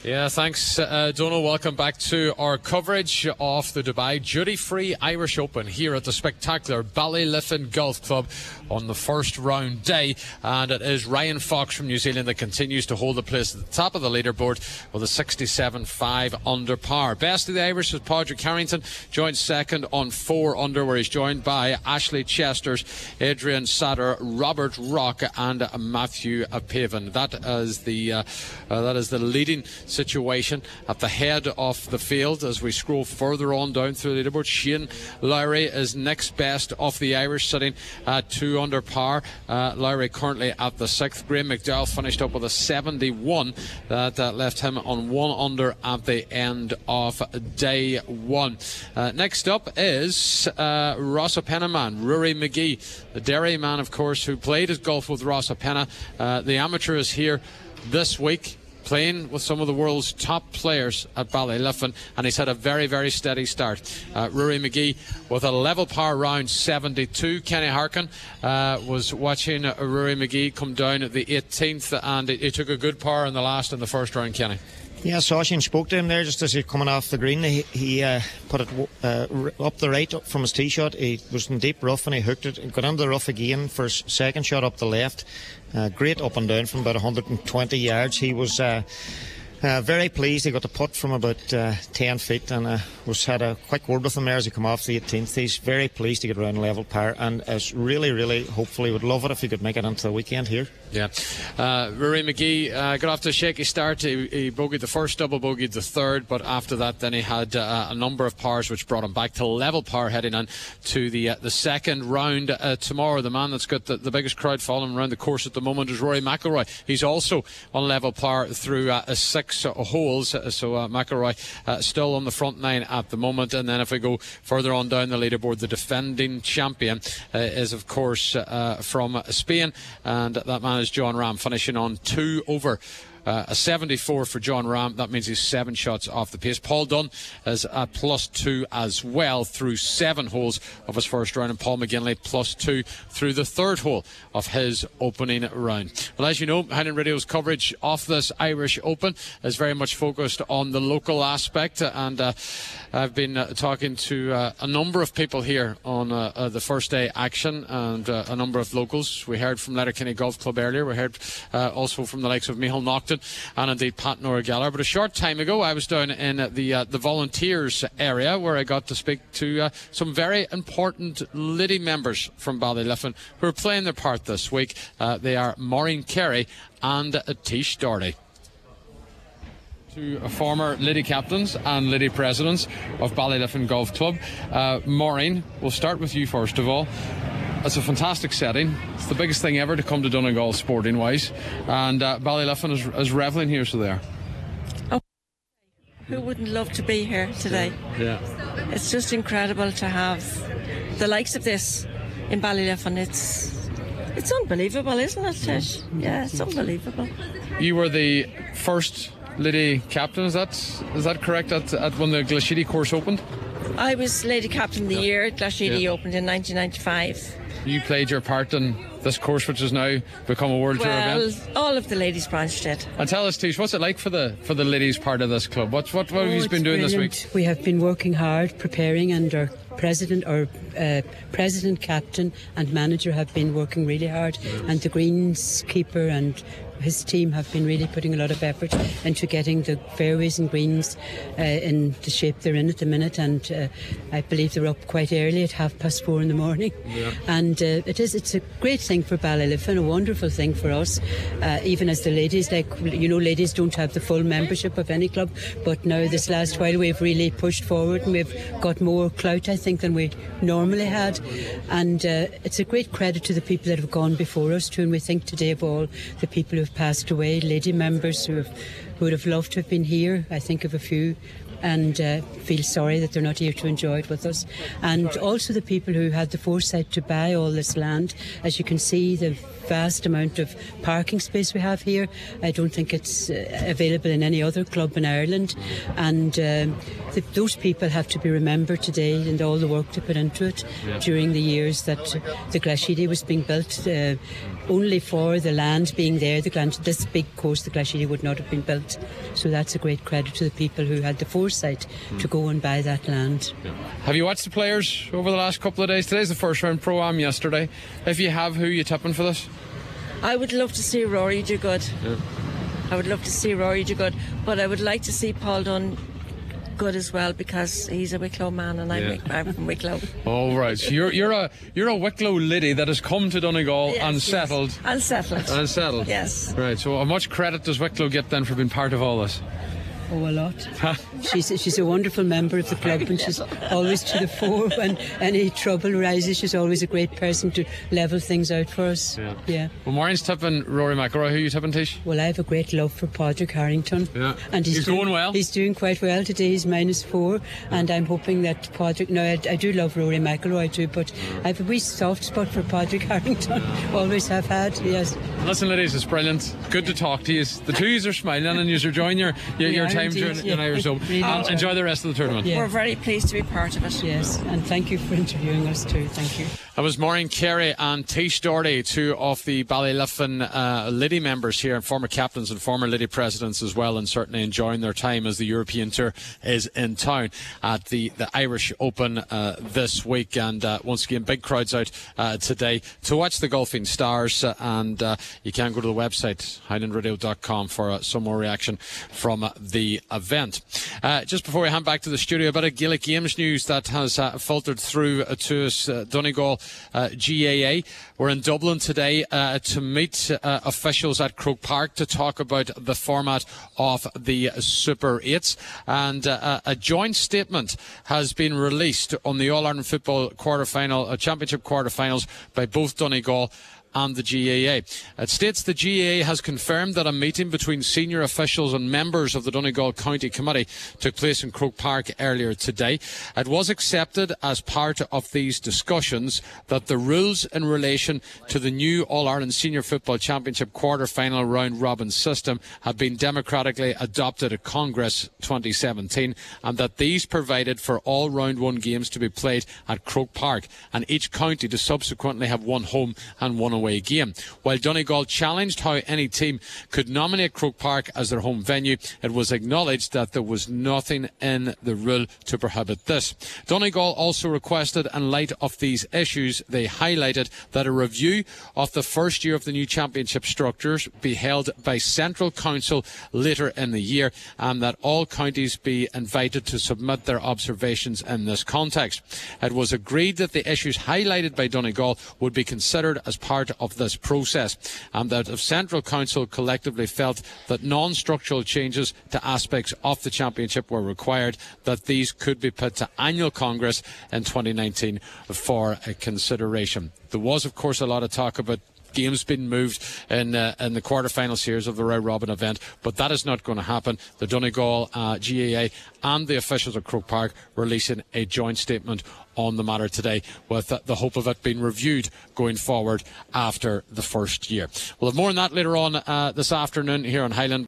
Yeah, thanks, Donal. Welcome back to our coverage of the Dubai Duty-Free Irish Open here at the spectacular Ballyliffin Golf Club on the first round day. And it is Ryan Fox from New Zealand that continues to hold the place at the top of the leaderboard with a 67.5 under par. Best of the Irish is Padraig Harrington, joined second on 4 under, where he's joined by Ashley Chesters, Adrian Satter, Robert Rock and Matthew Pavan. That is the leading situation at the head of the field. As we scroll further on down through the leaderboard, Shane Lowry is next best of the Irish, sitting at 2 under par. Lowry currently at the 6th. Graham McDowell finished up with a 71 that left him on 1 under at the end of day 1. Next up is Rosapenna man Rory McGee, the Derry man, of course, who played his golf with Rosapenna. The amateur is here this week, playing with some of the world's top players at Ballyliffin, and he's had a very, very steady start. Rory McGee with a level par round 72. Kenny Harkin was watching Rory McGee come down at the 18th, and he took a good par in the first round, Kenny. Yeah, Sachin spoke to him there just as he coming off the green. He put it up the right from his tee shot. He was in deep rough and he hooked it. He got into the rough again for his second shot up the left. Great up and down from about 120 yards. He was very pleased. He got the putt from about 10 feet and had a quick word with him there as he come off the 18th. He's very pleased to get around level par and is really, really hopefully would love it if he could make it into the weekend here. Yeah. Rory McGee got off to a shaky start. He bogeyed the first, double bogeyed the third, but after that then he had a number of pars which brought him back to level par heading on to the second round tomorrow. The man that's got the biggest crowd following around the course at the moment is Rory McIlroy. He's also on level par through 6 holes, so McIlroy still on the front 9 at the moment. And then if we go further on down the leaderboard, the defending champion is of course from Spain, and that man is John Ram, finishing on 2 over. A 74 for John Ram. That means he's 7 shots off the pace. Paul Dunn is at +2 as well through 7 holes of his first round, and Paul McGinley +2 through the 3rd hole of his opening round. Well, as you know, Highland Radio's coverage of this Irish Open is very much focused on the local aspect, and I've been talking to a number of people here on the first day action, and a number of locals. We heard from Letterkenny Golf Club earlier. We heard also from the likes of Micheál Naughton and indeed Pat Nora-Geller. But a short time ago I was down in the volunteers area, where I got to speak to some very important Liddy members from Ballyliffin who are playing their part this week. They are Maureen Carey and Tish Doherty. Two former Liddy captains and Liddy presidents of Ballyliffin Golf Club. Maureen, we'll start with you first of all. It's a fantastic setting. It's the biggest thing ever to come to Donegal sporting wise, and Ballyliffin is revelling here, so there. Oh, who wouldn't love to be here today? Yeah. It's just incredible to have the likes of this in Ballyliffin. It's unbelievable, isn't it, Tish? Yeah, it's unbelievable. You were the first Liddy captain, is that correct, at when the Glashidi course opened? I was Lady Captain of the Year. Glashidi opened in 1995. You played your part in this course, which has now become a World Tour event? Well, all of the ladies' branch did. And tell us, Tish, what's it like for the ladies' part of this club? What have you been doing this week? We have been working hard, preparing, and our president, captain and manager have been working really hard, and the greenskeeper and his team have been really putting a lot of effort into getting the fairways and greens in the shape they're in at the minute, and I believe they're up quite early at 4:30 in the morning. Yeah. And it's a great thing for Ballyliffin, a wonderful thing for us, even as the ladies, ladies don't have the full membership of any club, but now this last while we've really pushed forward and we've got more clout, I think, than we normally had, and it's a great credit to the people that have gone before us too, and we think today of all the people who have passed away, lady members who would have loved to have been here. I think of a few and feel sorry that they're not here to enjoy it with us, and also the people who had the foresight to buy all this land. As you can see, the vast amount of parking space we have here, I don't think it's available in any other club in Ireland, and those people have to be remembered today, and all the work they put into it during the years that the Glashidi was being built. Only for the land being there, this big course, the Glashidi, would not have been built. So that's a great credit to the people who had the foresight to go and buy that land. Have you watched the players over the last couple of days? Today's the first round Pro-Am yesterday. If you have, who are you tipping for this? I would love to see Rory do good. Yeah. I would love to see Rory do good, but I would like to see Paul Dunn good as well, because he's a Wicklow man and I'm from Wicklow. Oh, right. So you're a Wicklow Liddy that has come to Donegal and settled. And settled. And settled. Yes. Right. So how much credit does Wicklow get then for being part of all this? Oh, a lot. She's a wonderful member of the club, and she's always to the fore when any trouble arises. She's always a great person to level things out for us. Yeah. Well, Maureen's tipping Rory McIlroy. Who are you tipping, Tish? Well, I have a great love for Padraig Harrington. Yeah. And he's going well. He's doing quite well today. He's -4, and I'm hoping that Padraig. Now, I do love Rory McIlroy too, but I have a wee soft spot for Padraig Harrington. Always have had. Yes. Listen, ladies, it's brilliant. Good to talk to you. The two of you are smiling, and you're enjoying your time during an Irish Open. Enjoy the rest of the tournament. We're very pleased to be part of it. Yes, and thank you for interviewing us too. Thank you. That was Maureen Carey and Tish Doherty, two of the Ballyliffin Liddy members here, and former captains and former Liddy presidents as well, and certainly enjoying their time as the European Tour is in town at the Irish Open this week. And once again, big crowds out today to watch the Golfing Stars, and you can go to the website highlandradio.com for some more reaction from the event. Just before we hand back to the studio, a bit of Gaelic Games news that has filtered through to us. Donegal GAA were in Dublin today to meet officials at Croke Park to talk about the format of the Super 8s, and a joint statement has been released on the All-Ireland Football Championship quarterfinals by both Donegal and the GAA. It states the GAA has confirmed that a meeting between senior officials and members of the Donegal County Committee took place in Croke Park earlier today. It was accepted as part of these discussions that the rules in relation to the new All-Ireland Senior Football Championship quarter-final round-robin system have been democratically adopted at Congress 2017, and that these provided for all round one games to be played at Croke Park, and each county to subsequently have one home and one away game. While Donegal challenged how any team could nominate Croke Park as their home venue, it was acknowledged that there was nothing in the rule to prohibit this. Donegal also requested, in light of these issues, they highlighted that a review of the first year of the new championship structures be held by Central Council later in the year, and that all counties be invited to submit their observations in this context. It was agreed that the issues highlighted by Donegal would be considered as part of this process, and that if Central Council collectively felt that non-structural changes to aspects of the championship were required, that these could be put to annual Congress in 2019 for consideration. There was, of course, a lot of talk about games being moved in the quarter-final series of the round-robin event, but that is not going to happen. The Donegal GAA and the officials at Croke Park releasing a joint statement on the matter today, with the hope of it being reviewed going forward after the first year. We'll have more on that later on this afternoon here on Highland.